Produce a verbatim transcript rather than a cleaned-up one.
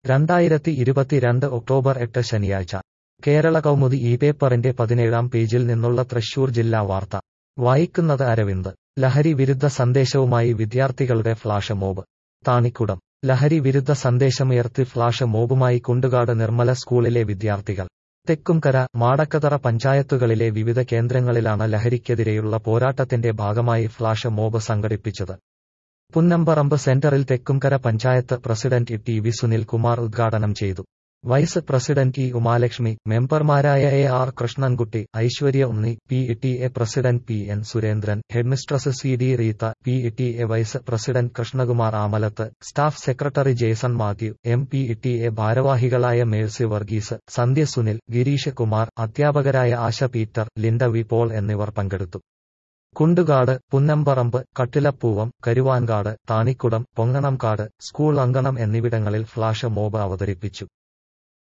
രണ്ടായിരത്തി ഇരുപത്തിരണ്ട് ഒക്ടോബർ എട്ട് ശനിയാഴ്ച കേരള കൗമുദി ഈ പേപ്പറിന്റെ പതിനേഴാം പേജിൽ നിന്നുള്ള തൃശൂർ ജില്ലാ വാർത്ത വായിക്കുന്നത് അരവിന്ദ്. ലഹരി വിരുദ്ധ സന്ദേശവുമായി വിദ്യാർത്ഥികളുടെ ഫ്ലാഷ് മോബ്. താണിക്കുടം. ലഹരി വിരുദ്ധ സന്ദേശമുയർത്തി ഫ്ലാഷ് മോബുമായി കുണ്ടുകാട് നിർമ്മല സ്കൂളിലെ വിദ്യാർത്ഥികൾ. തെക്കുംകര, മാടക്കതറ പഞ്ചായത്തുകളിലെ വിവിധ കേന്ദ്രങ്ങളിലാണ് ലഹരിക്കെതിരെയുള്ള പോരാട്ടത്തിന്റെ ഭാഗമായി ഫ്ലാഷ് മോബ് സംഘടിപ്പിച്ചത്. പുന്നമ്പറമ്പ് സെന്ററിൽ Thekkumkara panchayat president T V Sunil Kumar ഉദ്ഘാടനം ചെയ്തു. വൈസ് പ്രസിഡന്റ് ഇ ഉമാലക്ഷ്മി, മെമ്പർമാരായ A R Krishnankutty, Aishwarya Unni, P T A president P N Surendran, headmistress C D Reetha, P T A vice president Krishnakumar Amalath, staff secretary Jason Mathew, M P T A ഭാരവാഹികളായ Mercy Varghese, Sandhya Sunil, Gireesh Kumar, അധ്യാപകരായ Asha Peter, Linda V Paul എന്നിവർ പങ്കെടുത്തു. Kundukad, Punnamparambu, Kattilapoovam, Karuvankad, Thanikkudam, Ponganamkad, school അങ്കണം എന്നിവിടങ്ങളിൽ flash mob അവതരിപ്പിച്ചു.